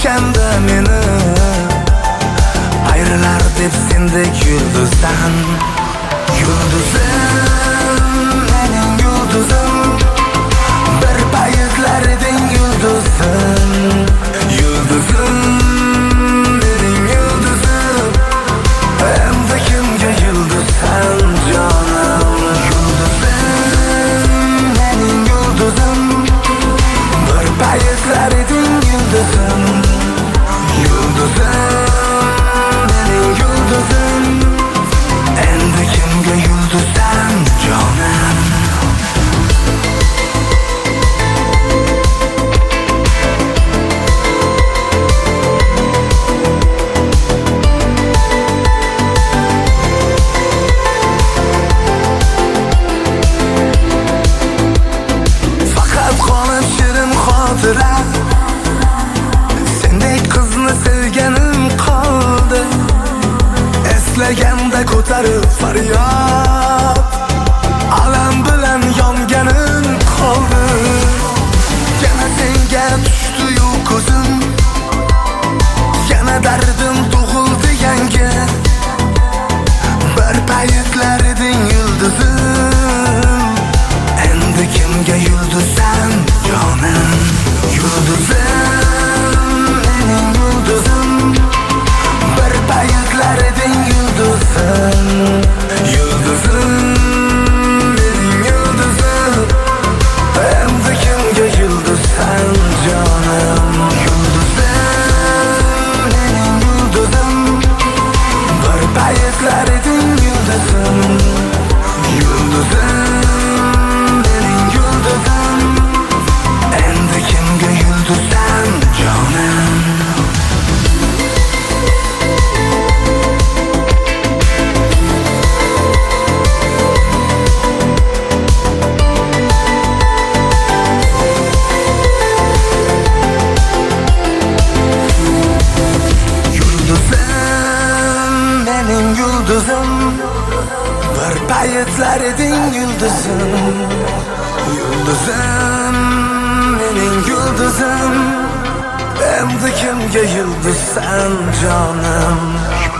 etkanda meni ayrilar deb sendek yulduzdan. Yulduzim, mening yulduzim, bir paytlar eding yulduzim. Yulduzim, mening yulduzim, endi kimga yulduzsan jonim. Yulduzim, mening yulduzim, bir paytlar eding yulduzim. Yulduzim, mening yulduzim, endi kimga yulduzsan jonim. Faqat qolib shirin xotira, sendek qizni sevganim qoldi. Eslaganda ko'tarib faryod, alam bilan yonganim qoldi. Yana senga tushdi-yu ko'zim, yana dardim tug'ildi yangi. Bir paytlar eding yulduzim, endi kimga yulduzsan jonim. Yulduzim, mening yulduzim, bir paytlar eding yulduzim. Yulduzim, mening yulduzim, endi kimga yulduzsan jonim. Yulduzim, mening yulduzim, bir paytlar eding yulduzim. Yulduzim, mening yulduzim, endi kimga yulduzsan jonim. Yulduzim, mening yulduzim, bir paytlar eding yulduzim. Yulduzim, mening yulduzim, endi kimga yulduzsan jonim.